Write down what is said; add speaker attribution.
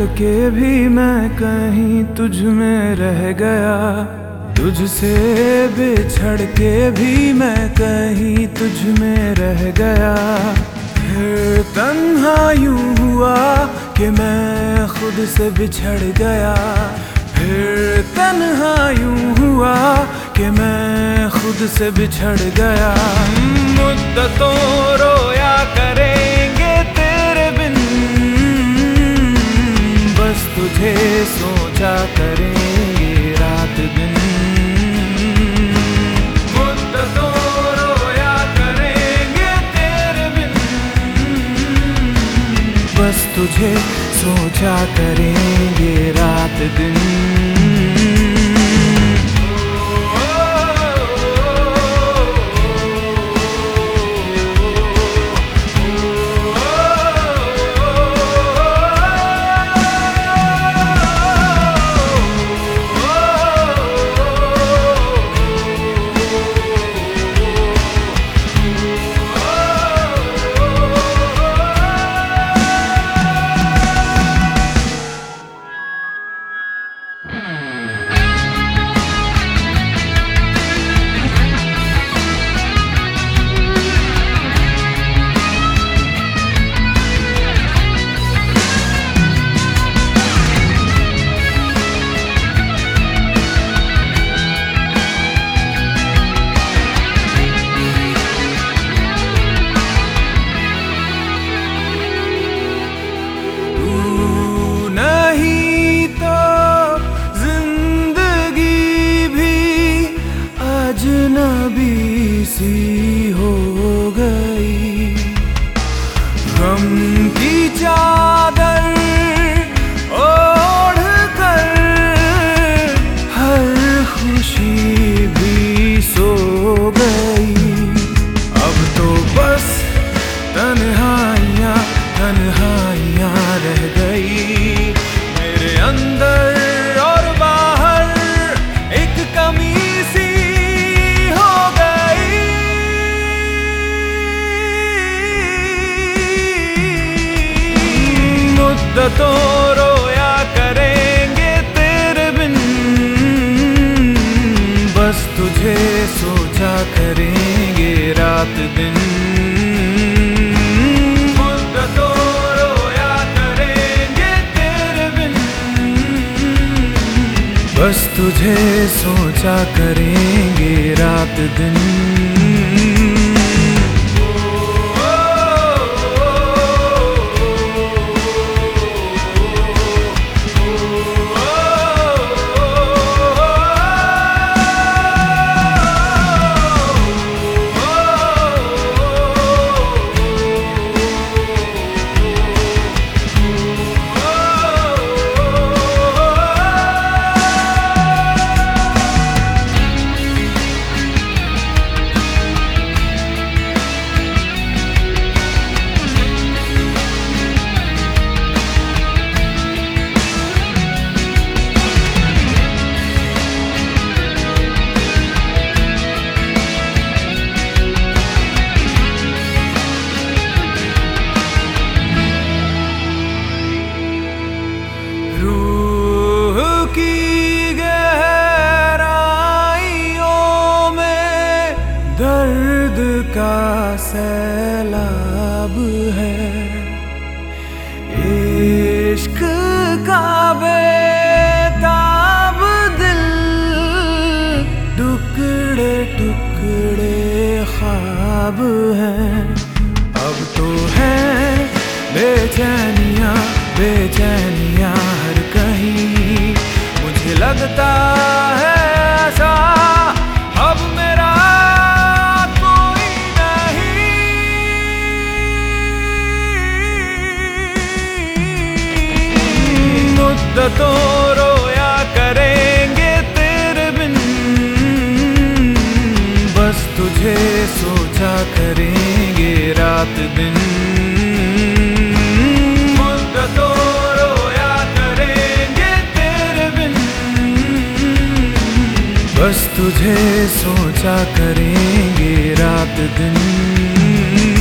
Speaker 1: बिछड़ के भी मैं कहीं तुझ में रह गया, तुझसे बिछड़ के भी मैं कहीं तुझ में रह गया। फिर तन्हा यूं हुआ कि मैं खुद से बिछड़ गया, फिर तन्हा यूं हुआ कि मैं खुद से बिछड़ गया। मुद्दतों रोया करेंगे तेरे बिन, बस तुझे सोचा करेंगे रात दिन। मुद्दतों रोया करेंगे तेरे बिन, बस तुझे सोचा करेंगे रात दिन। अजनबी सी हो गई, गम की चादर ओढ़ कर हर खुशी भी सो गई। अब तो बस तन्हाइयाँ तन्हाइयाँ रह गई मेरे अंदर और बाहर, एक कमी सी मुद्दतों रोया करेंगे तेरे बिन, बस तुझे सोचा करेंगे रात दिन। मुद्दतों रोया करेंगे तेरे बिन, बस तुझे सोचा करेंगे रात दिन। दर्द का सैलाब है, इश्क का बेताब दिल, टुकड़े टुकड़े ख्वाब हैं। अब तो है बेचैनियाँ बेचैनियाँ हर कहीं, मुझे लगता है ऐसा अब मेरा मुद्दतों रोया करेंगे तेरे बिन, बस तुझे सोचा करेंगे रात दिन। मुद्दतों रोया करेंगे तेरे बिन, बस तुझे सोचा करेंगे रात दिन।